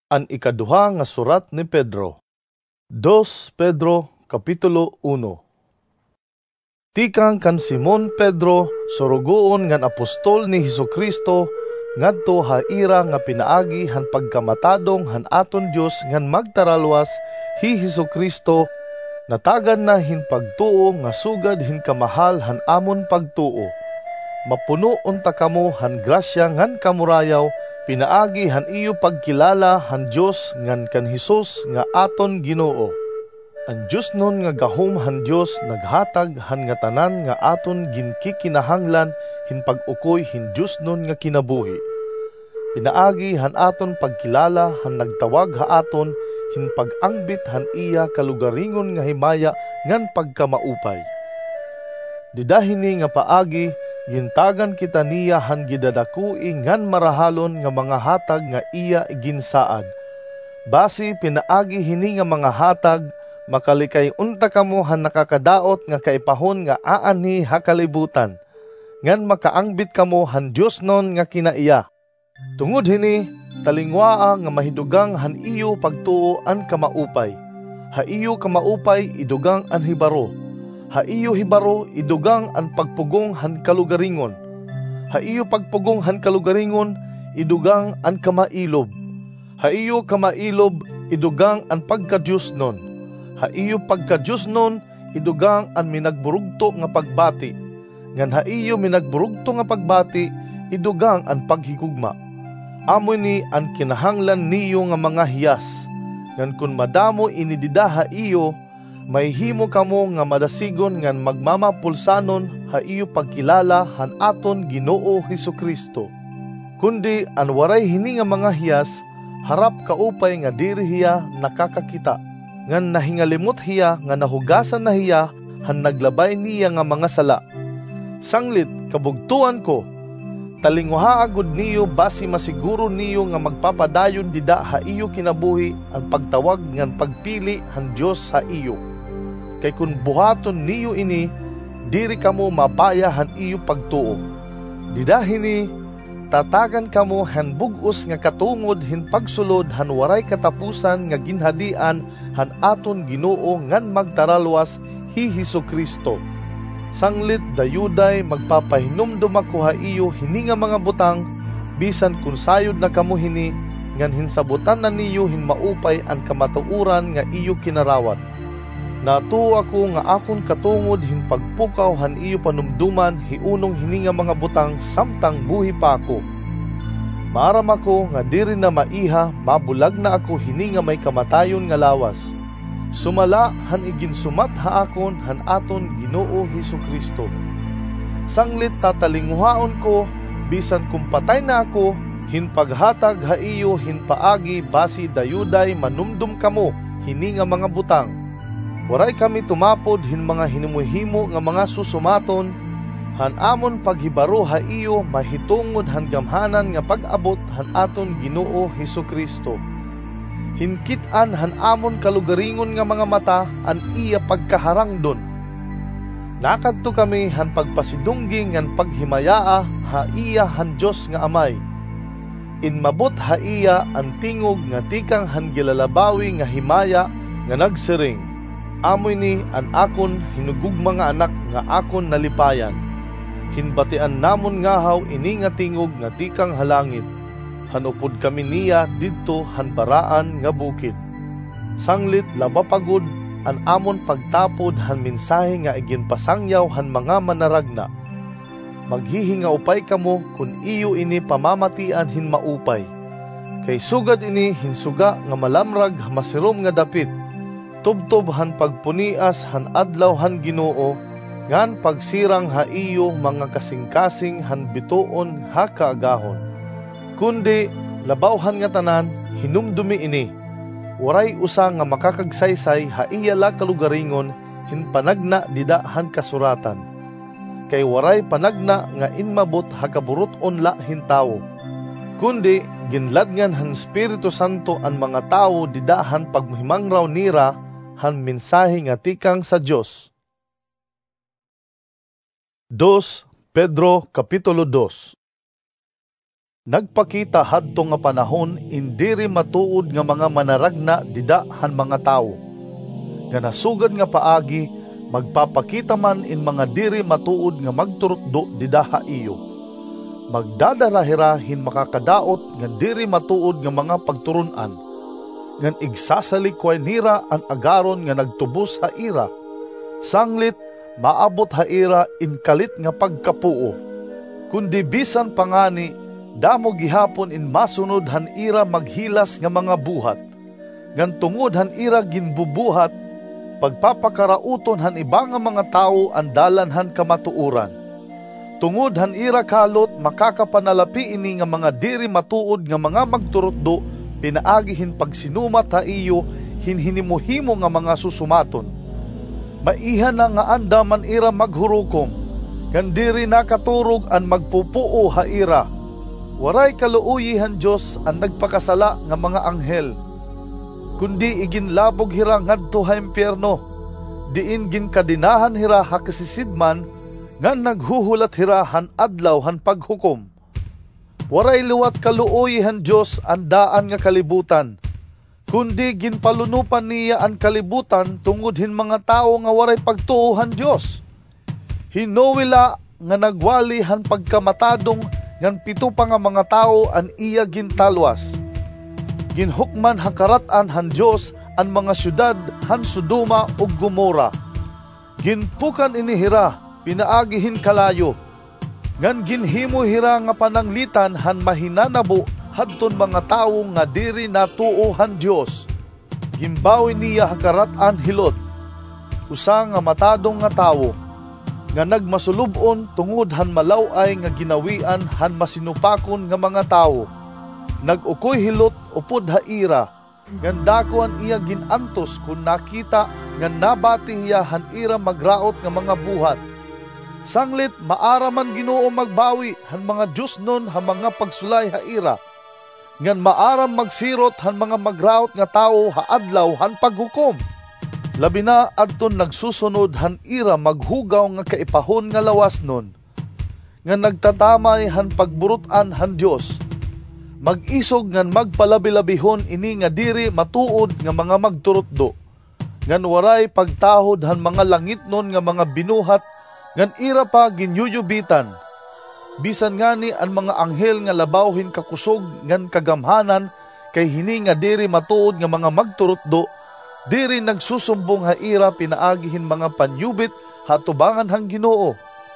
An ikaduha nga surat ni Pedro. 2 Pedro Kapitulo 1. Tikang kan Simon Pedro, surugoon ngan apostol ni Hesukristo, ngadto haira nga pinaagi han pagkamatadong han aton Dios ngan magtaralwas hi Hesukristo, natagan na hin pagtuo nga sugad hin kamahal han amon pagtuo. Mapuno unta kamo han grasya ngan kamurayaw, pinaagi han iyo pagkilala han Dios ngan kan Hesus nga aton Ginoo. Ang Diyos nun nga gahom han Diyos naghatag han nga tanan nga aton ginkikinahanglan hin pag-ukoy hin Diyos nun nga kinabuhi. Pinaagi han aton pagkilala han nagtawag ha aton hin pag-angbit han iya kalugaringon nga himaya ngan pagkamaupay. Didahini nga paagi gintagan kita niya han gidadakui ngan marahalon nga mga hatag nga iya ginsaad. Basi pinaagi hini nga mga hatag, makalikay unta kamo han nakakadaot nga kaipahon nga aani hakalibutan, ngan makaangbit kamo han Dios non nga kinaiya. Tungod hini, talingwaa nga mahidugang han iyo pagtuo an kamaupay. Ha iyo kamaupay idugang an hibaro. Ha iyo hibaro idugang an pagpugong han kalugaringon. Ha iyo pagpugong han kalugaringon idugang an kamailob. Ha iyo kamailob idugang an pagka-Diyos nun. Ha iyo pagka-Diyos nun idugang an minagburugto nga pagbati. Ngan ha iyo minagburugto nga pagbati idugang an paghigugma. Amoy ni an kinahanglan niyo nga mga hiyas. Ngan kun madamo inididaha iyo, may himo kamo nga madasigon ngan magmamapulsanon ha iyo pagkilala han aton Ginoo Hesukristo. Kundi an waray hini nga mga hiyas, harap kaupay nga diri hiya nakakakita, ngan nahingalimot hiya nga nahugasan na hiya han naglabay niya nga mga sala. Sanglit kabugtuan ko, talingwaha agud niyo basi masiguro niyo nga magpapadayon dida ha iyo kinabuhi ang pagtawag ngan pagpili han Dios ha iyo. Kay kun buhaton niyo ini, diri kamo mabaya han iyo pagtuo. Didahini, tatagan kamo han bug-os nga katungod hin pagsulod han waray katapusan nga ginhadian han aton Ginoo ngan magtaralwas hi Hesukristo. Sanglit dayuday magpapahinumdum ako ha iyo hini nga mga butang, bisan kun sayod na kamo hini, ngan hinsabutan na niyo hin maupay an kamatuuran nga iyo kinarawat. Natuo ako nga akon katungod hin pagpukaw han iyo panumduman hiunong hini nga mga butang samtang buhi pa ako. Maaram ako nga diri na maiha, mabulag na ako hini nga may kamatayon nga lawas. Sumala han iginsumat ha akon han aton Ginoo Hesukristo. Sanglit tatalinguhaon ko, bisan kung patay na ako, hin paghatag ha iyo hin paagi basi dayuday manumdum kamo hini nga mga butang. Waray kami tumapod hin mga hinumuhimo nga mga susumaton, han amon paghibaro ha iyo mahitungod han gamhanan nga pag-abot han aton Ginoo Hesukristo. Hinkit-an han amon kalugaringon nga mga mata an iya pagkaharangdon. Nakadto kami han pagpasidunggi ngan paghimayaa ha iya han Dios nga Amay. Inmabot ha iya ang tingog nga tikang han gilalabawi nga himaya nga nagsiring. Amoy ni an akon hinugug mga anak nga akon nalipayan. Hinbatian namon ngahaw ini nga tingog nga tikang halangit. Hanupod kami niya didto han baraan nga bukid. Sanglit labapagod an amon pagtapod han mensahe nga iginpasangyaw han mga manaragna. Maghihinga upay kamo kun iyo ini pamamatian hin maupay. Kay sugad ini hinsuga nga malamrag masirom nga dapit. Tubtob han pagpunias han adlaw han Ginoo, ngan pagsirang ha iyo mga kasing-kasing han bituon ha kaagahon. Kundi labaw-han nga tanan hinumdumi ini. Waray usa nga makakagsaysay ha iya la kalugaringon hin panagna dida han kasuratan. Kay waray panagna nga inmabot ha kaburuton la hin tawo. Kundi ginladngan han Espiritu Santo an mga tawo dida han pagmuhimangraw nira han mensahe nga tikang sa Dios. 2 Pedro Kapitulo 2. Nagpakita hadto nga panahon indiri matuod nga mga manaragna dida han mga tawo. Nga nasugad nga paagi magpapakita man in mga diri matuod nga magturutdo dida ha iyo. Magdadarahira hin makakadaot nga diri matuod nga mga pagturunan. Ngan igsasalikway nira ang agaron nga nagtubos ha ira. Sanglit maabot ha ira in kalit nga pagkapuo. Kundi bisan pangani damo gihapon in masunod han ira maghilas nga mga buhat. Ngan tungod han ira ginbubuhat, pagpapakarauton han iba nga mga tao ang dalan han kamatuuran. Tungod han ira kalot makakapanalapi ini nga mga diri matuod nga mga magturutdo, pinaagihin pagsinumat ha iyo hinhinimuhimo nga mga susumaton. Maihan na nga andaman ira maghurukom, kan diri nakaturog ang magpupuo ha ira. Waray kaluuyihan Diyos ang nagpakasala nga mga anghel, kundi iginlabog hira ngadto ha impyerno, diin ginkadinahan hira ha kasisidman, nga naghuhulat hira han adlaw han paghukom. Waray luwat kaluuyihan Diyos ang daan nga kalibutan, kundi ginpalunupan niya ang kalibutan tungod hin mga tao nga waray pagtuuhan Diyos. Hinowila nga nagwali han pagkamatadong ngan pito pa nga mga tao an iya gintalwas. Ginhukman hakaratan han Diyos an mga syudad han Sodoma ug Gomora. Ginpukan inihira, pinaagihin kalayo. Ngan ginhimo hira nga pananglitan han mahinanabo hadton mga tao nga diri natuo han Diyos. Gimbawi niya hakaratan hilot. Usa nga matadong nga tawo nga nagmasulubon tungod han malaway nga ginawian han masinupakon nga mga tao. Nag-ukoy hilot upod ha ira, ngan dakuan iya ginantos kung nakita nga nabati hiya han ira magraot nga mga buhat. Sanglit maaraman Ginoo magbawi han mga Diyos nun ha mga pagsulay ha ira, ngan maaram magsirot han mga magraot nga tao ha adlaw han paghukom. Labi na adton nagsusunod han ira maghugaw nga kaipahon nga lawas nun, nga nagtatamay han pagburutan han Diyos. Mag-isog ngan magpalabi-labihon ini nga diri matuod nga mga magturutdo, ngan waray pagtahod han mga langit nun nga mga binuhat, ngan ira pa ginyuyubitan. Bisan ngani ang mga anghel nga labawhin kakusog ngan kagamhanan kay hini nga diri matuod nga mga magturutdo, diri nagsusumbong ha ira pinaagihin mga panyubit hatubangan hang Ginoo.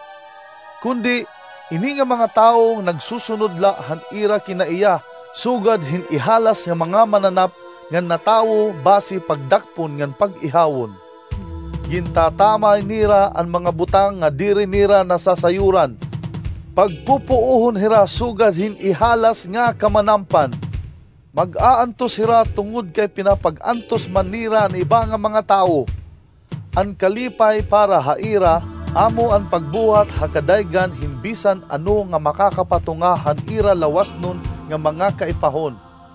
Kundi ini nga mga taong nagsusunod la han ira kinaiya, sugad hin ihalas nga mga mananap ngan natawo basi pagdakpon ngan pag-ihawon. Gintatamay nira ang mga butang nga diri nira nasasayuran. Pagpupuuhon hira sugad hin ihalas nga kamanampan. Mag-aantos hira tungod kay pinapag-antos manira ni iba nga mga tao. An kalipay para haira, amo ang pagbuhat hakadaygan hinbisan ano nga makakapatungahan ira lawas nun nga mga kaipahon.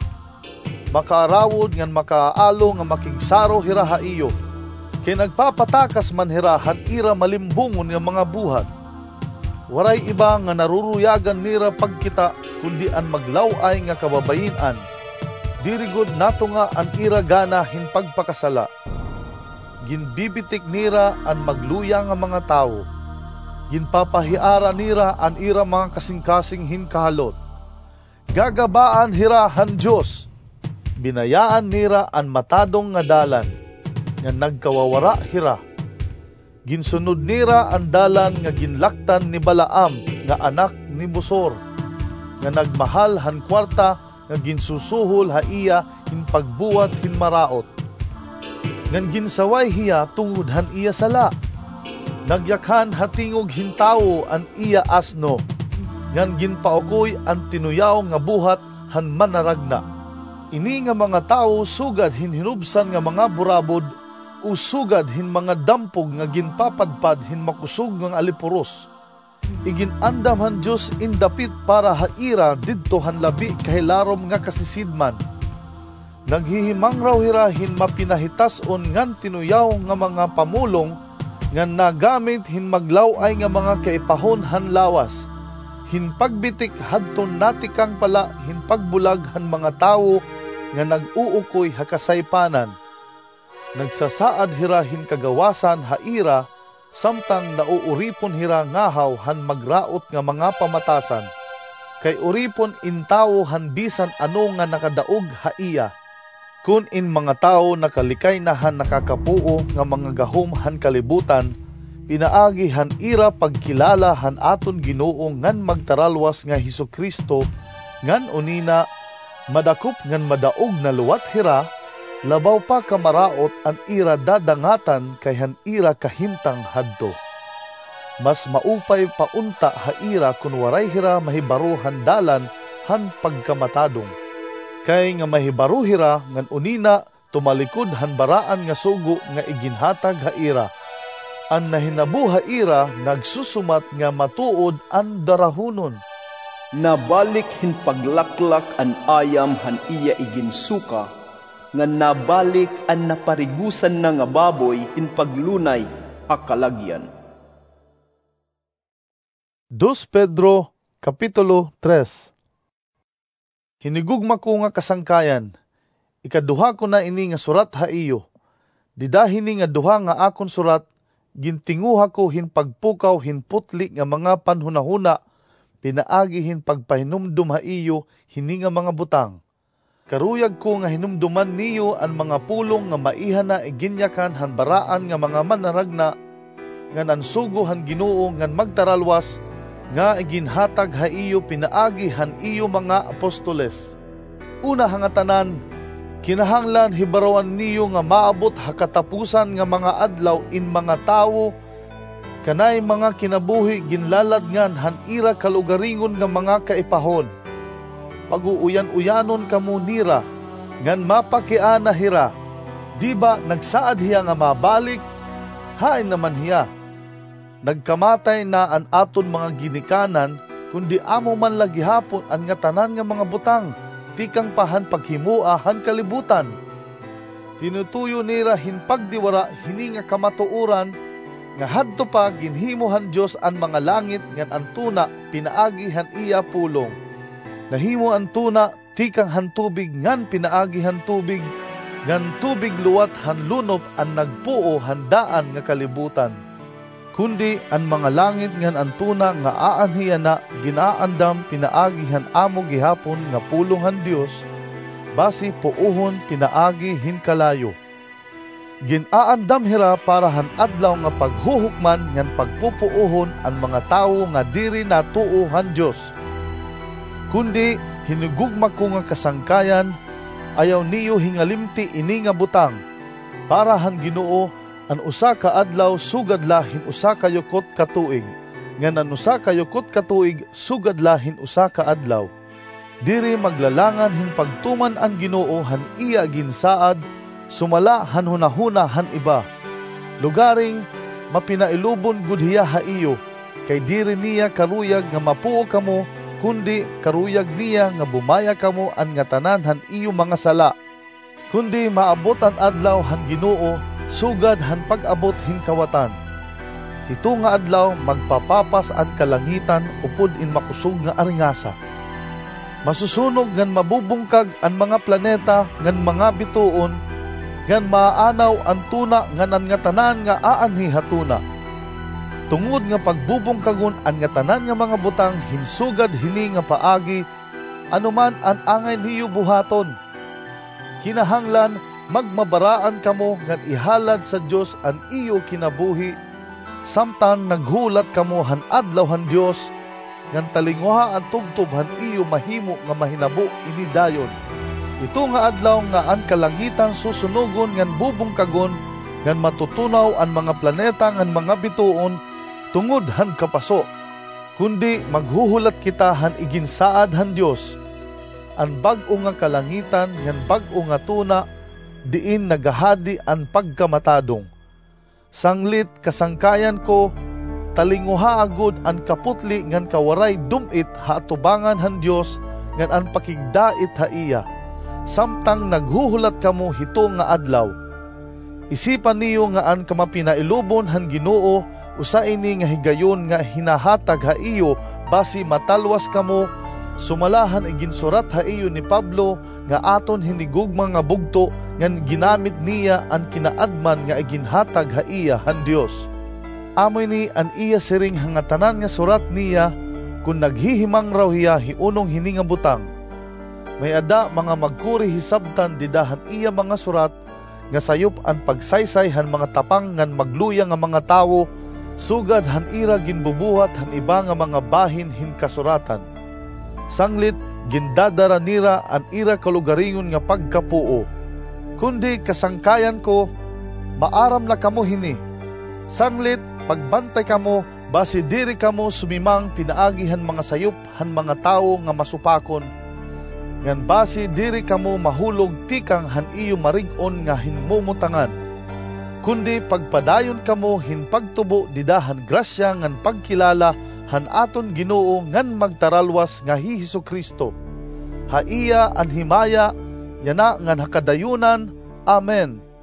Makaarawod ngan makaalo nga makingsaro hira ha iyo. Kay nagpapatakas man hira han ira malimbungon nga mga buhat. Waray iba nga naruruyagan nira pagkita kundi an maglaway nga kababayinan. Dirigod nato nga an ira gana hin pagpakasala. Ginbibitik nira an magluya nga mga tao. Ginpapahiara nira an ira mga kasing-kasing hin kahalot. Gagabaan hira han Diyos. Binayaan nira an matadong nga dalan, nga nagkawawara hira. Ginsunod nira ang dalan nga ginlaktan ni Balaam nga anak ni Bosor, nga nagmahal han kwarta nga ginsusuhol ha iya hin pagbuhat hin maraot. Ngan ginsaway hiya tungod han iya sala. Nagyakhan hatingog hintawo an iya asno. Ngan ginpaukoy ang tinuyaw nga buhat han manaragna. Ini nga mga tao sugad hin hinubsan nga mga burabod, usugad hin mga dampog nga ginpapadpad hin makusog nga alipuros. Iginandam han Diyos indapit para haira didto han labi kahilarom nga kasisidman. Naghihimang raw hira hin mapinahitason ngan tinuyaw nga mga pamulong nga nagamit hin maglaw ay nga mga kaipahon han lawas. hinpagbitik hadton natikang pala hinpagbulag han mga tawo nga nag-uukoy hakasaypanan. Nagsasaad hira hinkagawasan haira, samtang nauuripon hira ngahaw han magraot nga mga pamatasan. Kay uripon intawo han bisan ano nga nakadaog haiya. Kun in mga tao nakalikay na han nakakapuo nga mga gahom han kalibutan, pinaagi han ira pagkilala han aton Ginoo ngan magtaralwas nga Hesukristo, ngan unina madakop ngan madaog na luwat hira, labaw pa kamaraot an ira dadangatan kay han ira kahimtang hadto. Mas maupay paunta haira kun waray hira mahibaro handalan han pagkamatadong. Kay nga mahibaro hira ngan unina tumalikod han baraan nga sugo nga iginhatag haira. An nahinabu haira nagsusumat nga matuod ang darahunon. Nabalik hinpaglaklak an ayam han iya iginsuka, nga nabalik an naparigusan na nga baboy hinpaglunay akalagyan. 2 Pedro Kapitulo 3. Hinigugma ko nga kasangkayan, ikaduha ko na ini nga surat haiyo. Didahini nga duha nga akon surat, gintinguha ko hinpagpukaw hinputli nga mga panhunahuna, pinaagi hinpagpahinumdum haiyo hini nga mga butang. Karuyag ko nga hinumduman niyo ang mga pulong nga maihan na iginyakan han baraan nga mga manaragna, nga nansugo han Ginoo ngan magtaralwas, nga iginhatag haiyo pinaagi han iyo mga apostoles. Una hangatanan, kinahanglan hibarawan niyo nga maabot hakatapusan nga mga adlaw in mga tawo, kanay mga kinabuhi ginlaladngan han ira kalugaringon nga mga kaipahon. Pag-uuyan-uyanon kamo nira, ngan mapakiana hira, di ba nagsaad hiya nga mabalik? Hain naman hiya. Nagkamatay na an aton mga ginikanan, kundi amo man lagi hapon an nga tanan nga mga butang, tikang pahan paghimua han kalibutan. Tinutuyo nira hinpagdiwara hini nga kamatuoran, nga hadto pa ginhimuhan Dios an mga langit ngan an tuna pinaagi han iya pulong. Nahimo an tuna tikang han tubig ngan pinaagi han tubig, ngan tubig luwat han lunop an nagpuo handaan nga kalibutan. Kundi an mga langit ngan an tuna nga aanhiya na ginaandam pinaagihan amo gihapon nga pulong han Dios, basi puuhon pinaagi hinkalayo. Ginaandam hira para han adlaw nga paghuhukman ngan pagpupuuhon ang mga tawo nga diri natuo han Dios. Kundi hinugugma ko nga kasangkayan, ayaw niyo hingalimti ini nga butang, para han Ginoo an usa ka adlaw sugad lahin usa ka yukot katuig, ngan an usa ka yukot katuig sugad lahin usa ka adlaw. Diri maglalangan hinpagtuman ang Ginoo han iya ginsaad, sumala han hunahuna han iba. Lugaring mapinailubon gud hiya haiyo, kay diri niya karuyag nga mapuo kamo, kundi karuyag niya nga bumaya kamo an nga tanan han iyo mga sala. Kundi maabot an adlaw han Ginoo, sugad han pag-abot hinkawatan. Ito nga adlaw magpapapas ang kalangitan upod in makusog nga aringasa. Masusunog ngan mabubungkag ang mga planeta ngan mga bituon, ngan maaanaw ang tuna ngan ang nga tanan nga aanhi hatuna. Tungod nga pagbubungkagon ang nga tanan nga mga butang hinsugad hini nga paagi, anuman ang angay niyo buhaton. Kinahanglan magmabaraan kamo ngan ihalad sa Dios an iyo kinabuhi, samtang naghulat kamo han adlaw han Dios, ngan talinguha ang tubtob han iyo mahimo nga mahinabo ini dayon. Ito nga adlaw nga an kalangitan susunugon ngan bubungkagon, ngan matutunaw ang mga planeta ngan mga bituon tungod han kapaso. Kundi maghuhulat kita han iginsaad han Dios, an bag-o nga kalangitan ngan bag-o nga tuna, diin nagahadi ang pagkamatadong. Sanglit kasangkayan ko, talinguha agud ang kaputli ngan kawaray dumit haatubangan han Dios ngan ang pakigdait haiya, samtang naghuhulat kamo hito nga adlaw. Isipan niyo nga ang kamapinailubon han Ginoo, usa ini nga higayon nga hinahatag haiyo basi matalwas kamo, sumalahan iginsurat ha iyo ni Pablo nga aton hinigugma nga bugto ngan ginamit niya ang kinaadman nga iginhatag ha iya han Dios. Amoy ni an iya siring hangatanan nga surat niya kung naghihimang raw hiya hiunong hini nga butang. May ada mga magkuri hisabtan didahan iya mga surat nga sayop an pagsaysay han mga tapang ngan magluya nga mga tawo sugad han ira ginbubuhat han iba nga mga bahin hin kasuratan. Sanglit gindadara nira an ira kalugaringon nga pagkapuo. Kundi kasangkayan ko, maaram na kamo hini. Sanglit pagbantay kamo, basi diri kamo sumimang pinaagihan mga sayop han mga tao nga masupakon. Ngan basi diri kamo mahulog tikang han iyo marig-on nga hinmumutangan. Kundi pagpadayon kamo hinpagtubo didahan grasya ngan pagkilala han aton Ginoo ngan magtaralwas nga hi Hesukristo. Ha iya an himaya yana ngan hakadayunan. Amen.